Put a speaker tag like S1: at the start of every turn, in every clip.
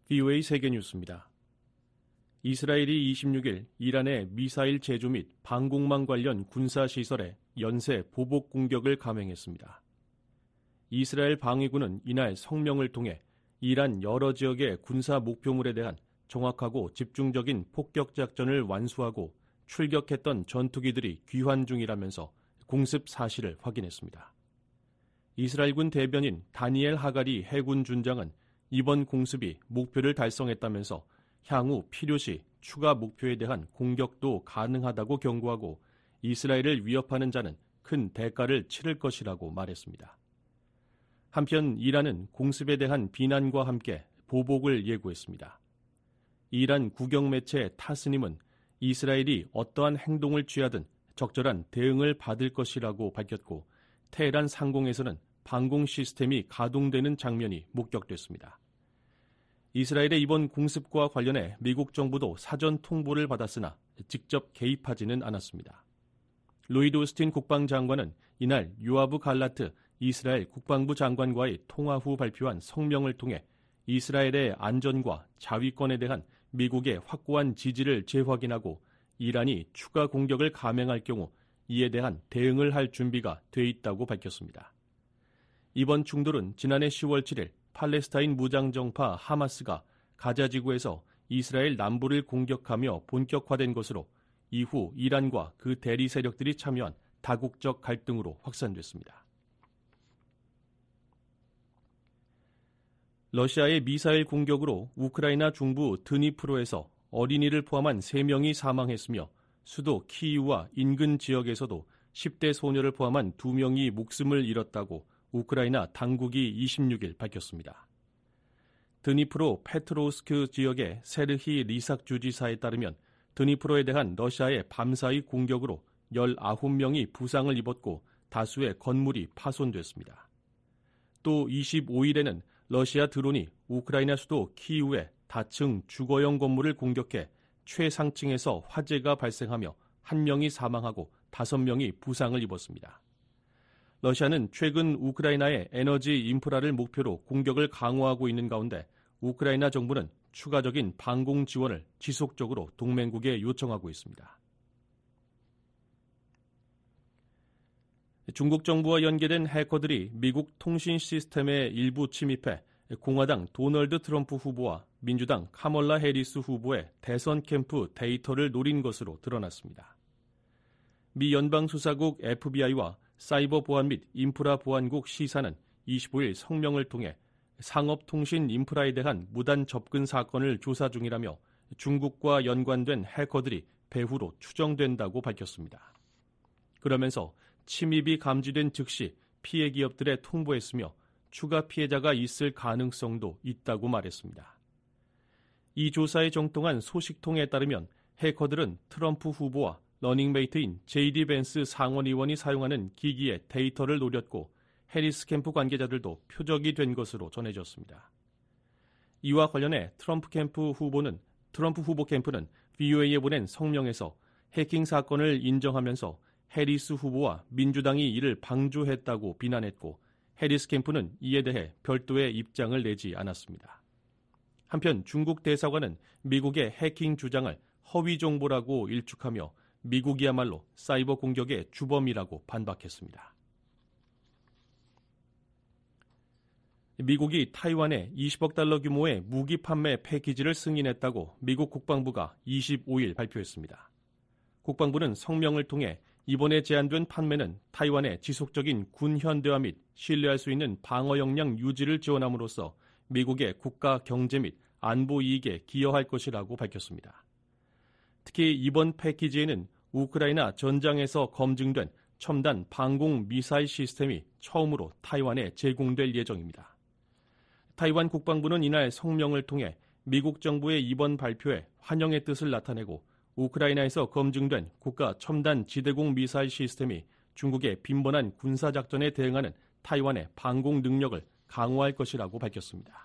S1: VOA 세계뉴스입니다. 이스라엘이 26일 이란의 미사일 제조 및 방공망 관련 군사시설에 연쇄 보복 공격을 감행했습니다. 이스라엘 방위군은 이날 성명을 통해 이란 여러 지역의 군사 목표물에 대한 정확하고 집중적인 폭격 작전을 완수하고 출격했던 전투기들이 귀환 중이라면서 공습 사실을 확인했습니다. 이스라엘군 대변인 다니엘 하가리 해군 준장은 이번 공습이 목표를 달성했다면서 향후 필요시 추가 목표에 대한 공격도 가능하다고 경고하고 이스라엘을 위협하는 자는 큰 대가를 치를 것이라고 말했습니다. 한편 이란은 공습에 대한 비난과 함께 보복을 예고했습니다. 이란 국영매체 타스님은 이스라엘이 어떠한 행동을 취하든 적절한 대응을 받을 것이라고 밝혔고 테헤란 상공에서는 방공 시스템이 가동되는 장면이 목격됐습니다. 이스라엘의 이번 공습과 관련해 미국 정부도 사전 통보를 받았으나 직접 개입하지는 않았습니다. 로이드 오스틴 국방장관은 이날 요아브 갈라트 이스라엘 국방부 장관과의 통화 후 발표한 성명을 통해 이스라엘의 안전과 자위권에 대한 미국의 확고한 지지를 재확인하고 이란이 추가 공격을 감행할 경우 이에 대한 대응을 할 준비가 돼 있다고 밝혔습니다. 이번 충돌은 지난해 10월 7일 팔레스타인 무장정파 하마스가 가자지구에서 이스라엘 남부를 공격하며 본격화된 것으로 이후 이란과 그 대리 세력들이 참여한 다국적 갈등으로 확산됐습니다. 러시아의 미사일 공격으로 우크라이나 중부 드니프로에서 어린이를 포함한 3명이 사망했으며 수도 키이우와 인근 지역에서도 10대 소녀를 포함한 2명이 목숨을 잃었다고 우크라이나 당국이 26일 밝혔습니다. 드니프로 페트로우스크 지역의 세르히 리삭 주지사에 따르면 드니프로에 대한 러시아의 밤사이 공격으로 19명이 부상을 입었고 다수의 건물이 파손됐습니다. 또 25일에는 러시아 드론이 우크라이나 수도 키이우의 다층 주거용 건물을 공격해 최상층에서 화재가 발생하며 1명이 사망하고 5명이 부상을 입었습니다. 러시아는 최근 우크라이나의 에너지 인프라를 목표로 공격을 강화하고 있는 가운데 우크라이나 정부는 추가적인 방공 지원을 지속적으로 동맹국에 요청하고 있습니다. 중국 정부와 연계된 해커들이 미국 통신 시스템에 일부 침입해 공화당 도널드 트럼프 후보와 민주당 카멀라 해리스 후보의 대선 캠프 데이터를 노린 것으로 드러났습니다. 미 연방수사국 FBI와 사이버 보안 및 인프라 보안국 시사는 25일 성명을 통해 상업통신 인프라에 대한 무단 접근 사건을 조사 중이라며 중국과 연관된 해커들이 배후로 추정된다고 밝혔습니다. 그러면서 침입이 감지된 즉시 피해 기업들에 통보했으며 추가 피해자가 있을 가능성도 있다고 말했습니다. 이 조사에 정통한 소식통에 따르면 해커들은 트럼프 후보와 러닝메이트인 JD 벤스 상원의원이 사용하는 기기의 데이터를 노렸고 해리스 캠프 관계자들도 표적이 된 것으로 전해졌습니다. 이와 관련해 트럼프 후보 캠프는 VOA에 보낸 성명에서 해킹 사건을 인정하면서 해리스 후보와 민주당이 이를 방조했다고 비난했고 해리스 캠프는 이에 대해 별도의 입장을 내지 않았습니다. 한편 중국 대사관은 미국의 해킹 주장을 허위 정보라고 일축하며 미국이야말로 사이버 공격의 주범이라고 반박했습니다. 미국이 타이완에 20억 달러 규모의 무기 판매 패키지를 승인했다고 미국 국방부가 25일 발표했습니다. 국방부는 성명을 통해 이번에 제한된 판매는 타이완의 지속적인 군 현대화 및 신뢰할 수 있는 방어 역량 유지를 지원함으로써 미국의 국가 경제 및 안보 이익에 기여할 것이라고 밝혔습니다. 특히 이번 패키지에는 우크라이나 전장에서 검증된 첨단 방공 미사일 시스템이 처음으로 타이완에 제공될 예정입니다. 타이완 국방부는 이날 성명을 통해 미국 정부의 이번 발표에 환영의 뜻을 나타내고 우크라이나에서 검증된 국가 첨단 지대공 미사일 시스템이 중국의 빈번한 군사작전에 대응하는 타이완의 방공 능력을 강화할 것이라고 밝혔습니다.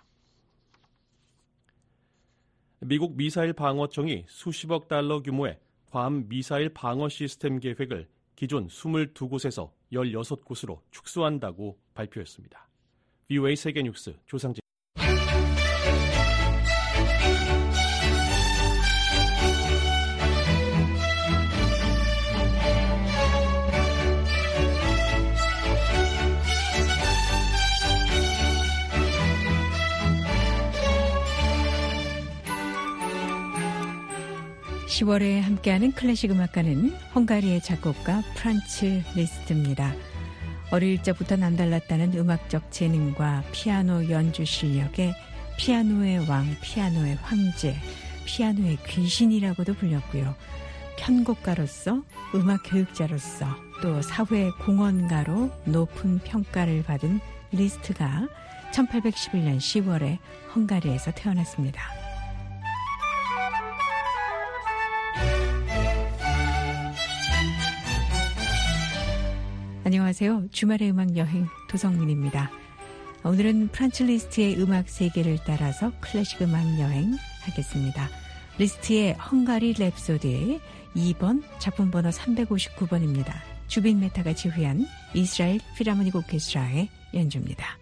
S1: 미국 미사일 방어청이 수십억 달러 규모의 괌 미사일 방어 시스템 계획을 기존 22곳에서 16곳으로 축소한다고 발표했습니다. VOA 세계뉴스 조상진.
S2: 10월에 함께하는 클래식 음악가는 헝가리의 작곡가 프란츠 리스트입니다. 어릴 적부터 남달랐다는 음악적 재능과 피아노 연주 실력에 피아노의 왕, 피아노의 황제, 피아노의 귀신이라고도 불렸고요. 편곡가로서, 음악 교육자로서, 또 사회 공헌가로 높은 평가를 받은 리스트가 1811년 10월에 헝가리에서 태어났습니다. 안녕하세요. 주말의 음악 여행 도성민입니다. 오늘은 프란츠 리스트의 음악 세계를 따라서 클래식 음악 여행 하겠습니다. 리스트의 헝가리 랩소디 2번 작품 번호 359번입니다. 주빈 메타가 지휘한 이스라엘 필하모닉 오케스트라의 연주입니다.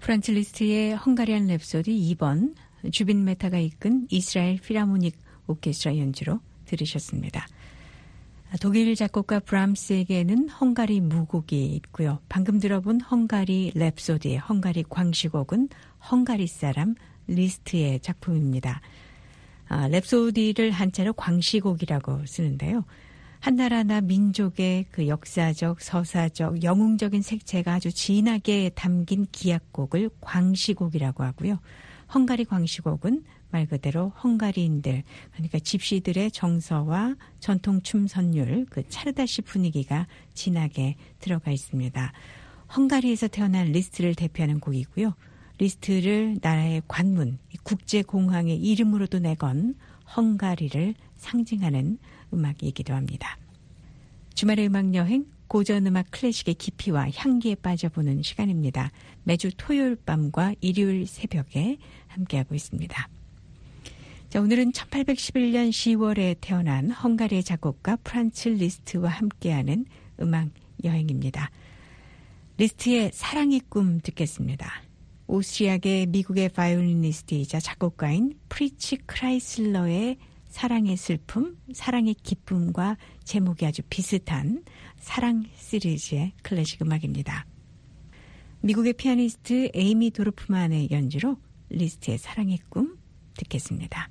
S2: 프란츠 리스트의 헝가리안 랩소디 2번, 주빈 메타가 이끈 이스라엘 필하모닉 오케스트라 연주로 들으셨습니다. 독일 작곡가 브람스에게는 헝가리 무곡이 있고요. 방금 들어본 헝가리 랩소디의 헝가리 광시곡은 헝가리 사람 리스트의 작품입니다. 랩소디를 한자로 광시곡이라고 쓰는데요. 한 나라나 민족의 그 역사적, 서사적, 영웅적인 색채가 아주 진하게 담긴 기악곡을 광시곡이라고 하고요. 헝가리 광시곡은 말 그대로 헝가리인들, 그러니까 집시들의 정서와 전통 춤 선율, 그 차르다시 분위기가 진하게 들어가 있습니다. 헝가리에서 태어난 리스트를 대표하는 곡이고요. 리스트를 나라의 관문, 국제공항의 이름으로도 내건 헝가리를 상징하는 음악이기도 합니다. 주말의 음악여행, 고전음악 클래식의 깊이와 향기에 빠져보는 시간입니다. 매주 토요일 밤과 일요일 새벽에 함께하고 있습니다. 자, 오늘은 1811년 10월에 태어난 헝가리의 작곡가 프란츠 리스트와 함께하는 음악 여행입니다. 리스트의 사랑의 꿈 듣겠습니다. 오스트리아계 미국의 바이올리니스트이자 작곡가인 프리츠 크라이슬러의 사랑의 슬픔, 사랑의 기쁨과 제목이 아주 비슷한 사랑 시리즈의 클래식 음악입니다. 미국의 피아니스트 에이미 도르프만의 연주로 리스트의 사랑의 꿈 듣겠습니다.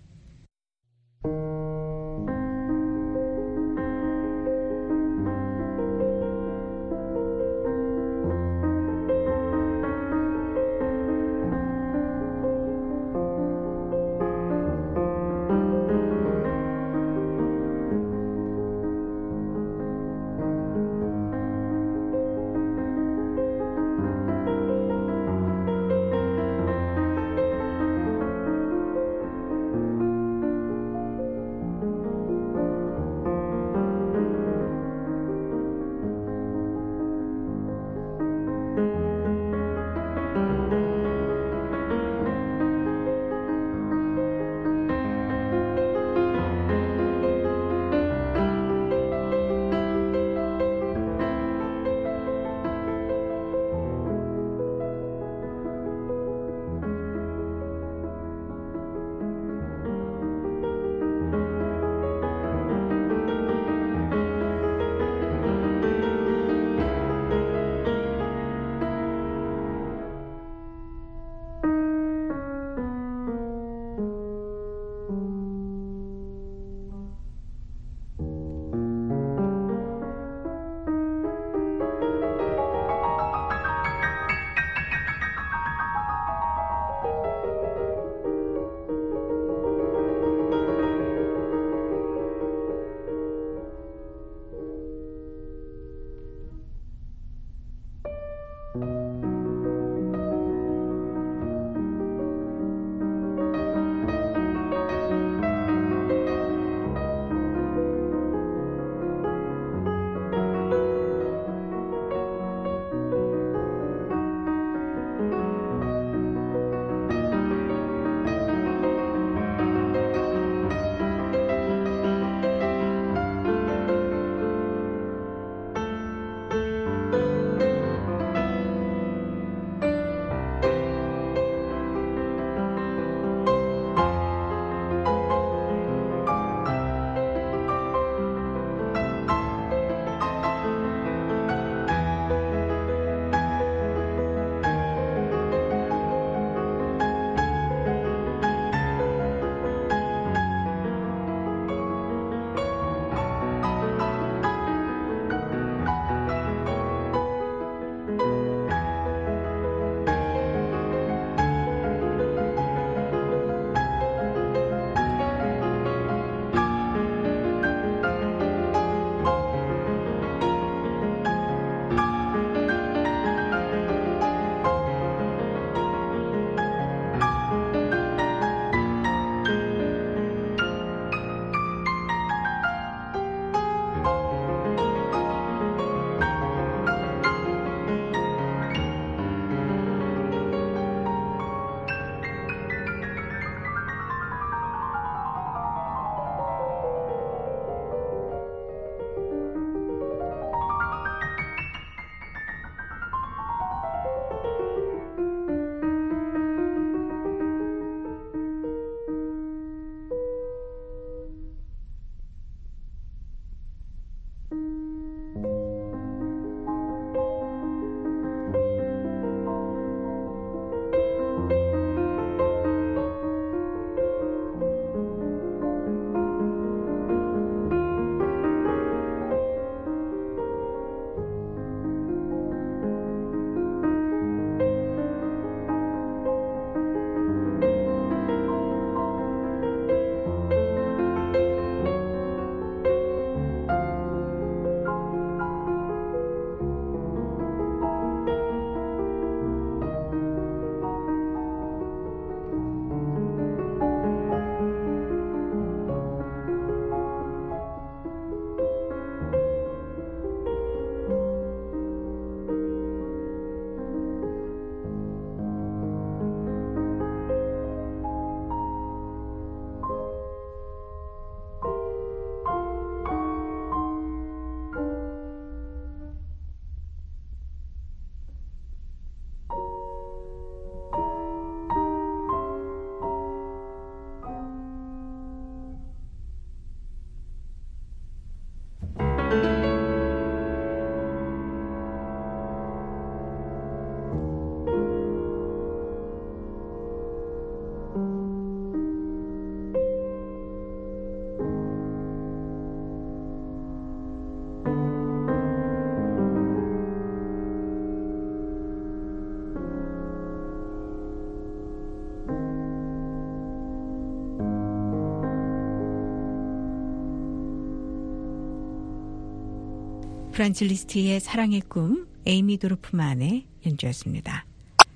S2: 프란츠 리스트의 사랑의 꿈, 에이미 도르프만의 연주였습니다.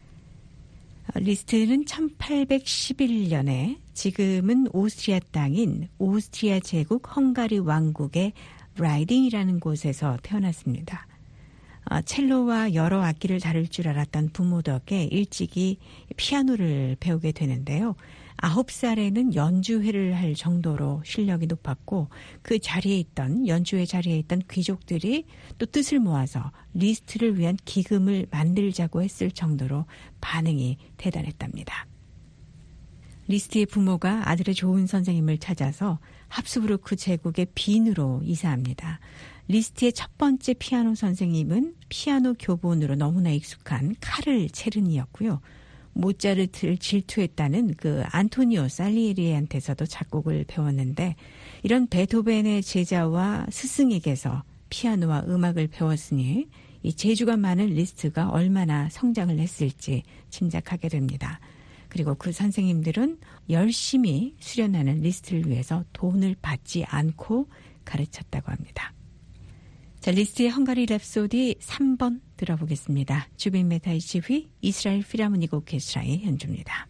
S2: 리스트는 1811년에 지금은 오스트리아 땅인 오스트리아 제국 헝가리 왕국의 라이딩이라는 곳에서 태어났습니다. 첼로와 여러 악기를 다룰 줄 알았던 부모 덕에 일찍이 피아노를 배우게 되는데요. 9살에는 연주회를 할 정도로 실력이 높았고 그 자리에 있던 연주회 자리에 있던 귀족들이 또 뜻을 모아서 리스트를 위한 기금을 만들자고 했을 정도로 반응이 대단했답니다. 리스트의 부모가 아들의 좋은 선생님을 찾아서 합스부르크 제국의 빈으로 이사합니다. 리스트의 첫 번째 피아노 선생님은 피아노 교본으로 너무나 익숙한 카를 체른이었고요. 모차르트를 질투했다는 그 안토니오 살리에리한테서도 작곡을 배웠는데 이런 베토벤의 제자와 스승에게서 피아노와 음악을 배웠으니 이 재주가 많은 리스트가 얼마나 성장을 했을지 짐작하게 됩니다. 그리고 그 선생님들은 열심히 수련하는 리스트를 위해서 돈을 받지 않고 가르쳤다고 합니다. 자, 리스트의 헝가리 랩소디 3번 들어보겠습니다. 주빈 메타의 지휘, 이스라엘 필하모닉 오케스트라의 연주입니다.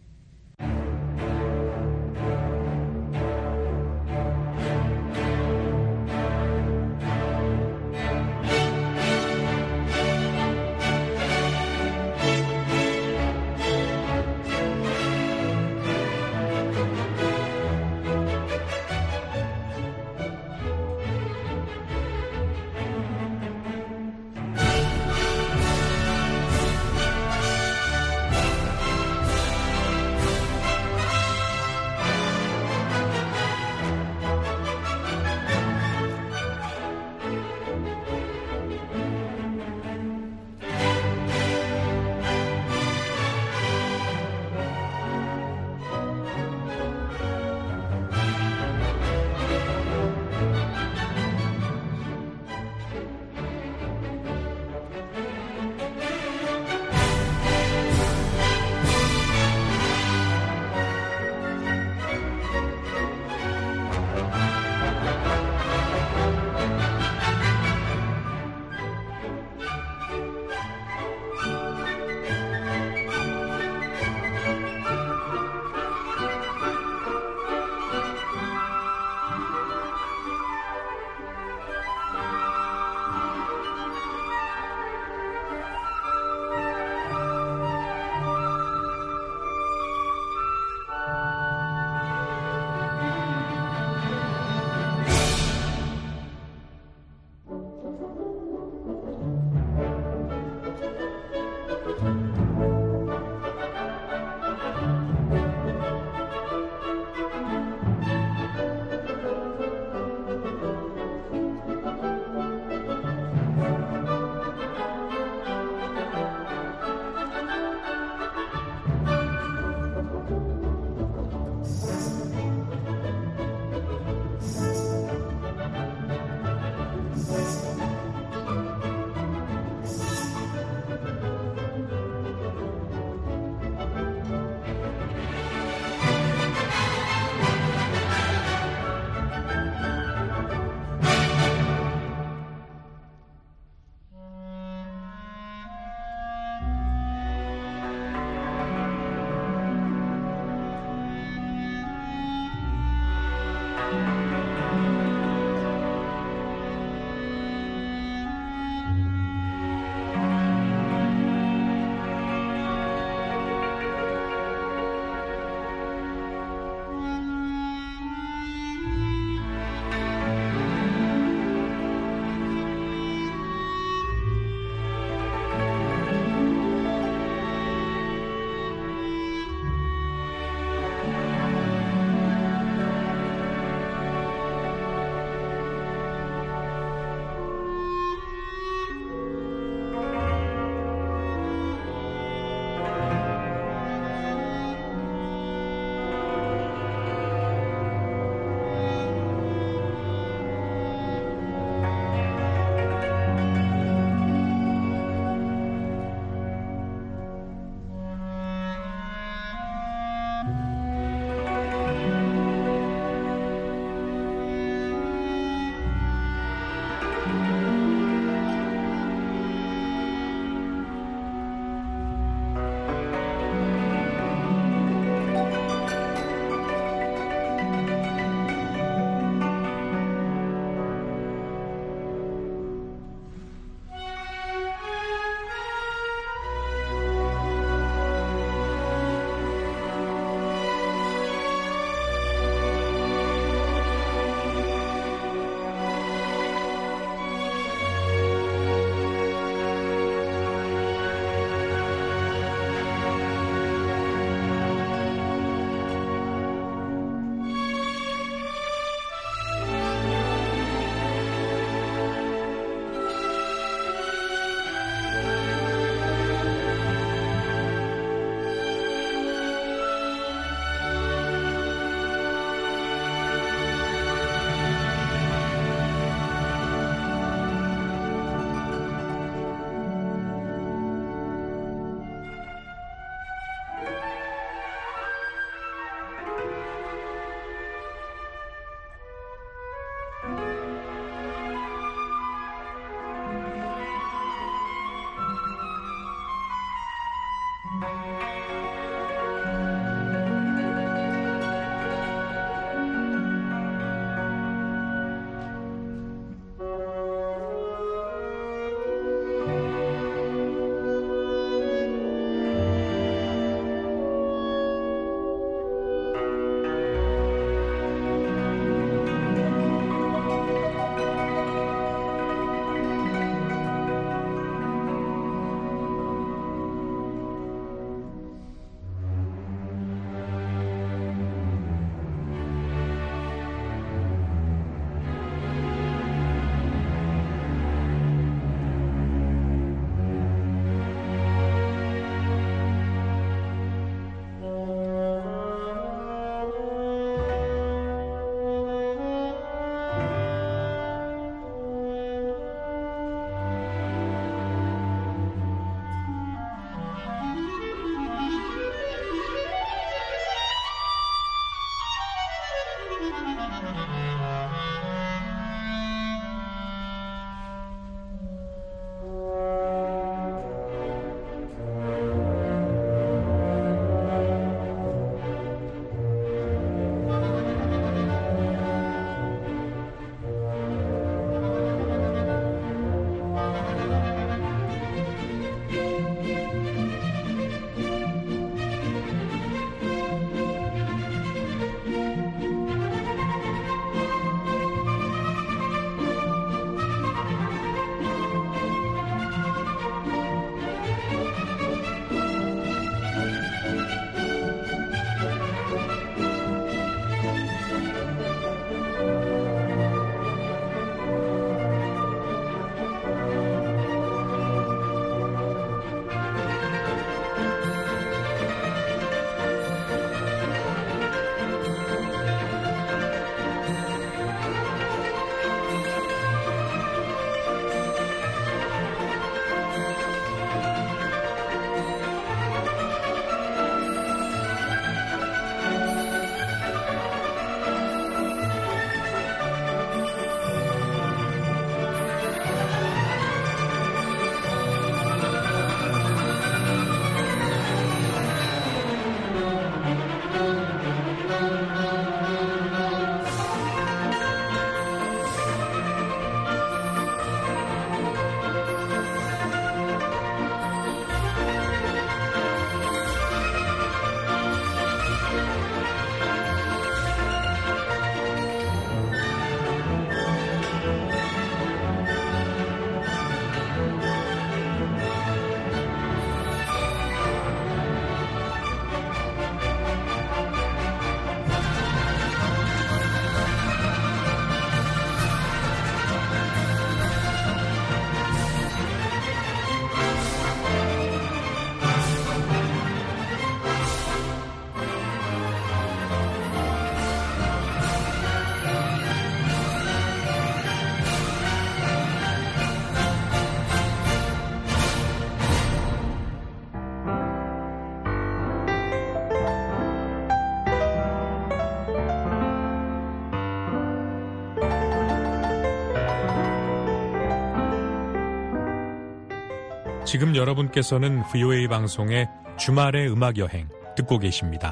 S3: 지금 여러분께서는 VOA 방송의 주말의 음악여행 듣고 계십니다.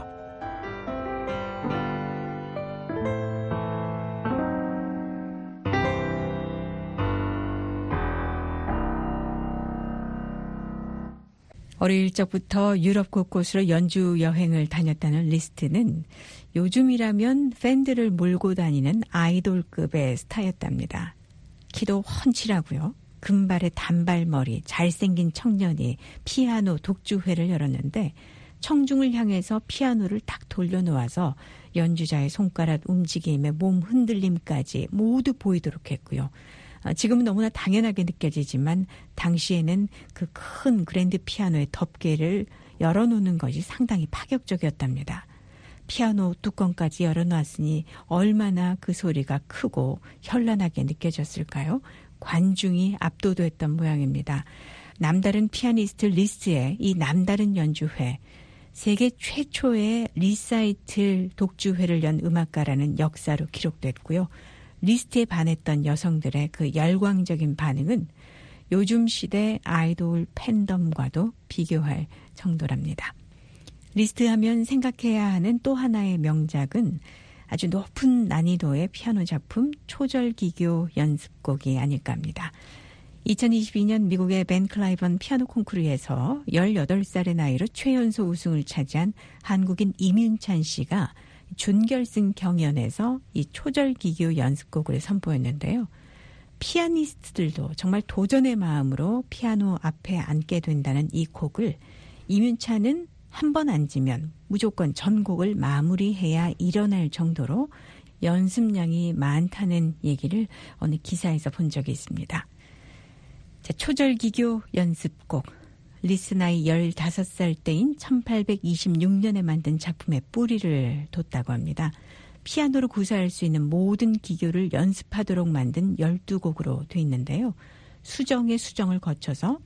S2: 어릴 적부터 유럽 곳곳으로 연주 여행을 다녔다는 리스트는 요즘이라면 팬들을 몰고 다니는 아이돌급의 스타였답니다. 키도 훤칠하고요. 금발의 단발머리, 잘생긴 청년이 피아노 독주회를 열었는데 청중을 향해서 피아노를 탁 돌려놓아서 연주자의 손가락 움직임에 몸 흔들림까지 모두 보이도록 했고요. 지금은 너무나 당연하게 느껴지지만 당시에는 그 큰 그랜드 피아노의 덮개를 열어놓는 것이 상당히 파격적이었답니다. 피아노 뚜껑까지 열어놨으니 얼마나 그 소리가 크고 현란하게 느껴졌을까요? 관중이 압도됐던 모양입니다. 남다른 피아니스트 리스트의 이 남다른 연주회, 세계 최초의 리사이틀 독주회를 연 음악가라는 역사로 기록됐고요. 리스트에 반했던 여성들의 그 열광적인 반응은 요즘 시대 아이돌 팬덤과도 비교할 정도랍니다. 리스트 하면 생각해야 하는 또 하나의 명작은 아주 높은 난이도의 피아노 작품 초절기교 연습곡이 아닐까 합니다. 2022년 미국의 벤 클라이번 피아노 콩쿠르에서 18살의 나이로 최연소 우승을 차지한 한국인 이민찬 씨가 준결승 경연에서 이 초절기교 연습곡을 선보였는데요. 피아니스트들도 정말 도전의 마음으로 피아노 앞에 앉게 된다는 이 곡을 이민찬은 한 번 앉으면 무조건 전곡을 마무리해야 일어날 정도로 연습량이 많다는 얘기를 어느 기사에서 본 적이 있습니다. 자, 초절기교 연습곡. 리스 나이 15살 때인 1826년에 만든 작품의 뿌리를 뒀다고 합니다. 피아노로 구사할 수 있는 모든 기교를 연습하도록 만든 12곡으로 돼 있는데요. 수정의 수정을 거쳐서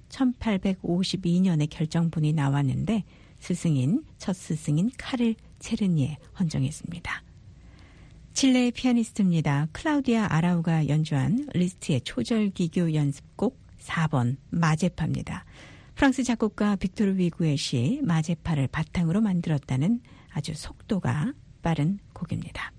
S2: 1852년에 결정본이 나왔는데 첫 스승인 카를 체르니에 헌정했습니다. 칠레의 피아니스트입니다. 클라우디아 아라우가 연주한 리스트의 초절기교 연습곡 4번 마제파입니다. 프랑스 작곡가 빅토르 위구의 시 마제파를 바탕으로 만들었다는 아주 속도가 빠른 곡입니다.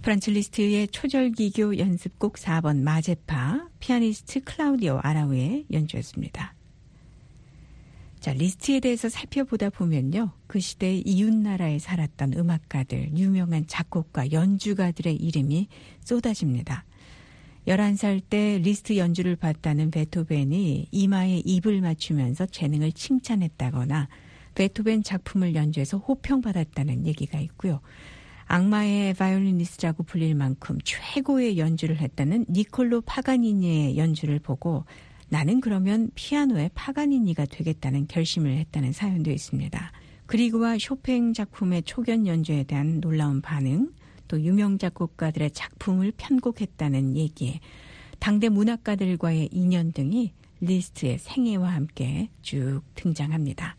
S2: 프란츠 리스트의 초절기교 연습곡 4번 마제파, 피아니스트 클라우디오 아라우의 연주였습니다. 자, 리스트에 대해서 살펴보다 보면요. 그 시대의 이웃나라에 살았던 음악가들, 유명한 작곡가, 연주가들의 이름이 쏟아집니다. 11살 때 리스트 연주를 봤다는 베토벤이 이마에 입을 맞추면서 재능을 칭찬했다거나 베토벤 작품을 연주해서 호평받았다는 얘기가 있고요. 악마의 바이올리니스트라고 불릴 만큼 최고의 연주를 했다는 니콜로 파가니니의 연주를 보고 나는 그러면 피아노의 파가니니가 되겠다는 결심을 했다는 사연도 있습니다. 그리고와 쇼팽 작품의 초견 연주에 대한 놀라운 반응, 또 유명 작곡가들의 작품을 편곡했다는 얘기, 당대 문학가들과의 인연 등이 리스트의 생애와 함께 쭉 등장합니다.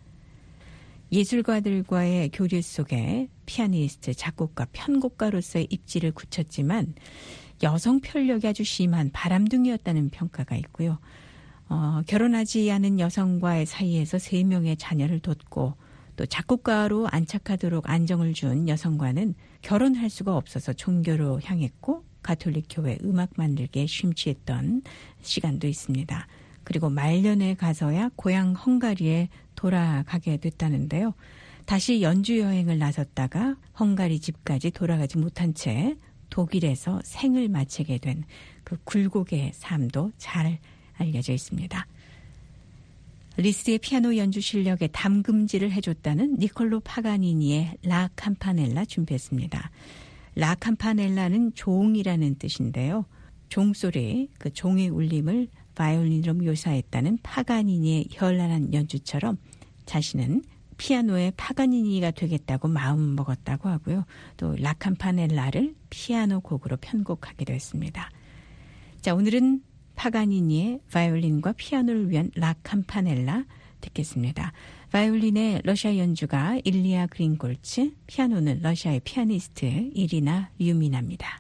S2: 예술가들과의 교류 속에 피아니스트, 작곡가, 편곡가로서의 입지를 굳혔지만 여성 편력이 아주 심한 바람둥이였다는 평가가 있고요. 결혼하지 않은 여성과의 사이에서 3명의 자녀를 뒀고 또 작곡가로 안착하도록 안정을 준 여성과는 결혼할 수가 없어서 종교로 향했고 가톨릭 교회 음악 만들기에 심취했던 시간도 있습니다. 그리고 말년에 가서야 고향 헝가리에 돌아가게 됐다는데요. 다시 연주 여행을 나섰다가 헝가리 집까지 돌아가지 못한 채 독일에서 생을 마치게 된 그 굴곡의 삶도 잘 알려져 있습니다. 리스트의 피아노 연주 실력에 담금질을 해줬다는 니콜로 파가니니의 라 캠파넬라 준비했습니다. 라 캠파넬라는 종이라는 뜻인데요. 종소리, 그 종의 울림을 바이올린으로 묘사했다는 파가니니의 현란한 연주처럼 자신은 피아노의 파가니니가 되겠다고 마음먹었다고 하고요. 또 라 캠파넬라를 피아노 곡으로 편곡하기도 했습니다. 자, 오늘은 파가니니의 바이올린과 피아노를 위한 라 캠파넬라 듣겠습니다. 바이올린의 러시아 연주가 일리아 그린골츠, 피아노는 러시아의 피아니스트 이리나 류미나입니다.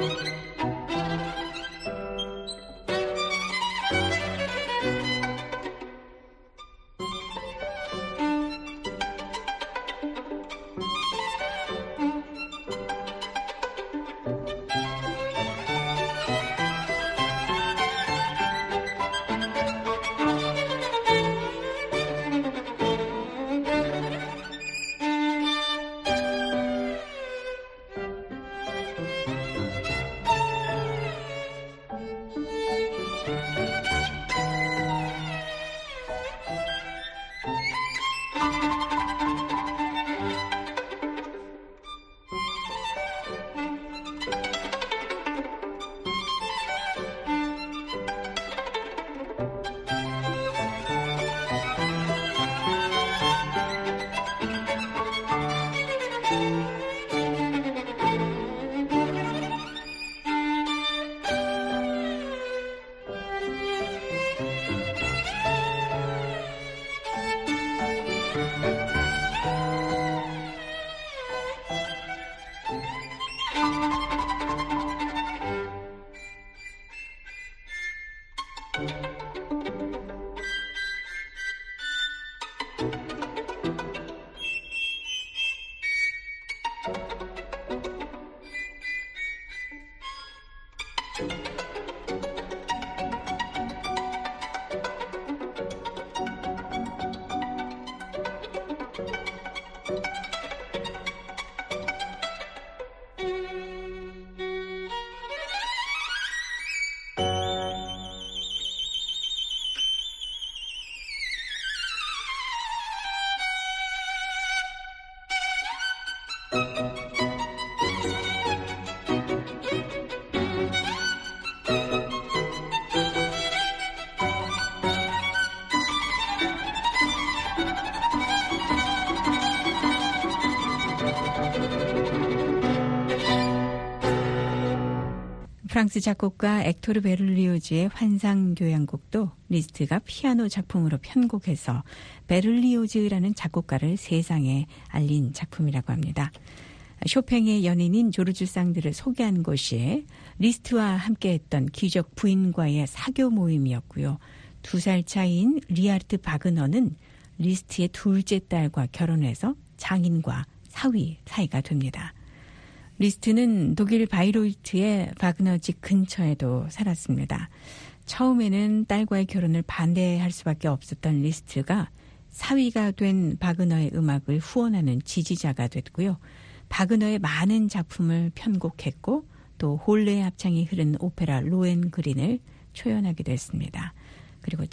S2: 프랑스 작곡가 액토르 베를리오즈의 환상교향곡도 리스트가 피아노 작품으로 편곡해서 베를리오즈라는 작곡가를 세상에 알린 작품이라고 합니다. 쇼팽의 연인인 조르주 상드를 소개한 곳이 리스트와 함께했던 기적 부인과의 사교 모임이었고요. 2살 차이인 리하르트 바그너는 리스트의 둘째 딸과 결혼해서 장인과 사위 사이가 됩니다. 리스트는 독일 바이로이트의 바그너 집 근처에도 살았습니다. 처음에는 딸과의 결혼을 반대할 수밖에 없었던 리스트가 사위가 된 바그너의 음악을 후원하는 지지자가 됐고요. 바그너의 많은 작품을 편곡했고 또 홀레의 합창이 흐른 오페라 로헨그린을 초연하기도 했습니다. 그리고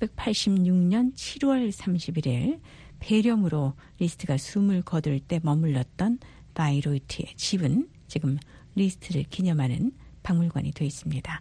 S2: 1886년 7월 31일 폐렴으로 리스트가 숨을 거둘 때 머물렀던 바이로이트의 집은 지금 리스트를 기념하는 박물관이 되어 있습니다.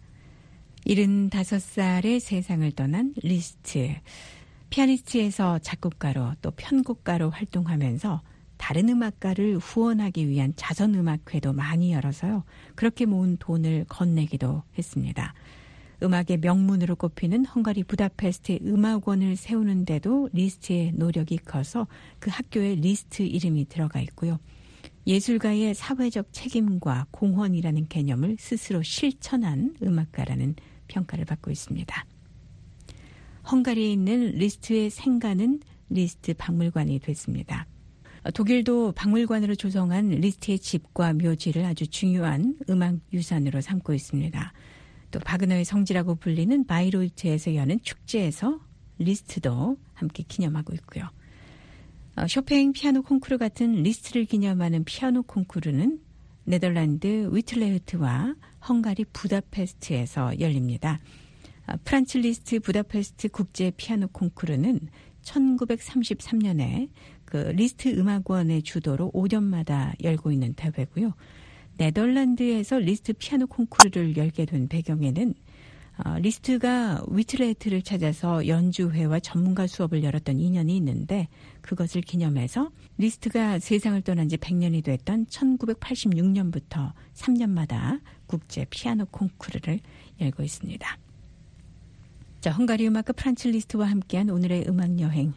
S2: 75살에 세상을 떠난 리스트. 피아니스트에서 작곡가로 또 편곡가로 활동하면서 다른 음악가를 후원하기 위한 자선음악회도 많이 열어서요. 그렇게 모은 돈을 건네기도 했습니다. 음악의 명문으로 꼽히는 헝가리 부다페스트 음악원을 세우는데도 리스트의 노력이 커서 그 학교에 리스트 이름이 들어가 있고요. 예술가의 사회적 책임과 공헌이라는 개념을 스스로 실천한 음악가라는 평가를 받고 있습니다. 헝가리에 있는 리스트의 생가는 리스트 박물관이 됐습니다. 독일도 박물관으로 조성한 리스트의 집과 묘지를 아주 중요한 음악 유산으로 삼고 있습니다. 또 바그너의 성지라고 불리는 바이로이트에서 여는 축제에서 리스트도 함께 기념하고 있고요. 쇼팽 피아노 콩쿠르 같은 리스트를 기념하는 피아노 콩쿠르는 네덜란드 위틀레흐트와 헝가리 부다페스트에서 열립니다. 프란츠 리스트 부다페스트 국제 피아노 콩쿠르는 1933년에 그 리스트 음악원의 주도로 5년마다 열고 있는 대회고요. 네덜란드에서 리스트 피아노 콩쿠르를 열게 된 배경에는 리스트가 위틀레흐트를 찾아서 연주회와 전문가 수업을 열었던 인연이 있는데 그것을 기념해서 리스트가 세상을 떠난 지 100년이 됐던 1986년부터 3년마다 국제 피아노 콩쿠르를 열고 있습니다. 자, 헝가리 음악가 프란츠 리스트와 함께한 오늘의 음악여행.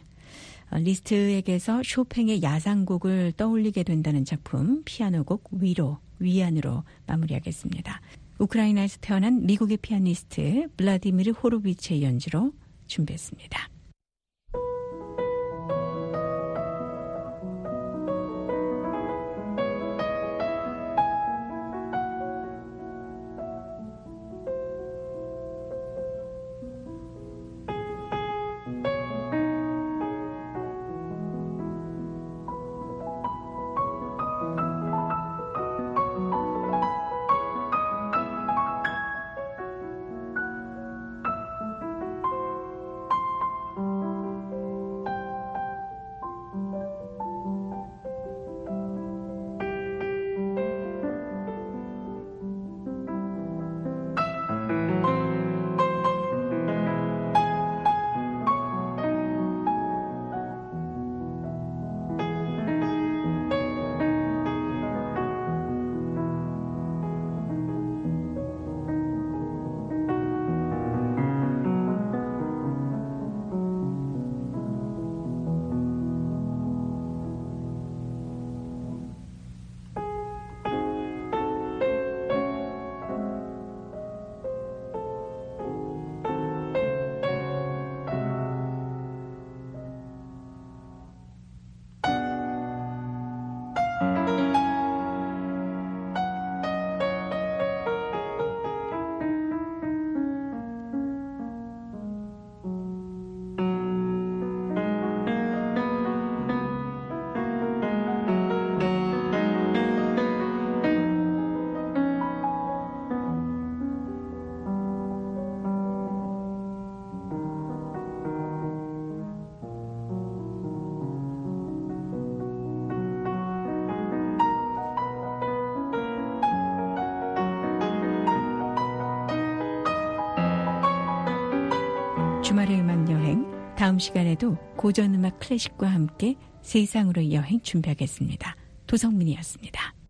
S2: 리스트에게서 쇼팽의 야상곡을 떠올리게 된다는 작품 피아노곡 위로 위안으로 마무리하겠습니다. 우크라이나에서 태어난 미국의 피아니스트 블라디미르 호로비치의 연주로 준비했습니다. 주말의 음악 여행, 다음 시간에도 고전음악 클래식과 함께 세상으로의 여행 준비하겠습니다. 도성민이었습니다.